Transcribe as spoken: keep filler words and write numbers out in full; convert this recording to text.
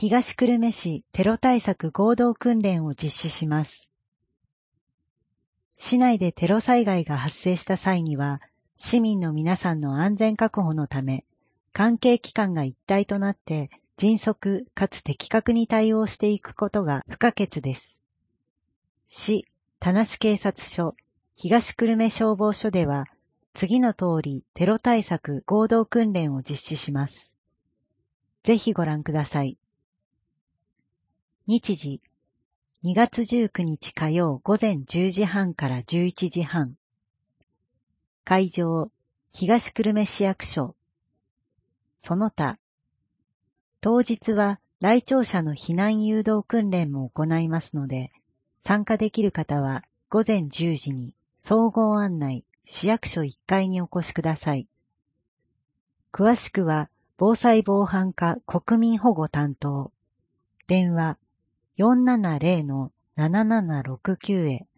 東久留米市テロ対策合同訓練を実施します。市内でテロ災害が発生した際には、市民の皆さんの安全確保のため、関係機関が一体となって迅速かつ的確に対応していくことが不可欠です。市田無警察署、東久留米消防署では、次の通りテロ対策合同訓練を実施します。ぜひご覧ください。日時、にがつじゅうくにち火曜午前じゅうじはんからじゅういちじはん。会場、東久留米市役所。その他、当日は来庁者の避難誘導訓練も行いますので、参加できる方は午前じゅうじに総合案内市役所いっかいにお越しください。詳しくは防災防犯課国民保護担当、電話 よんななゼロのななななろくきゅう へ。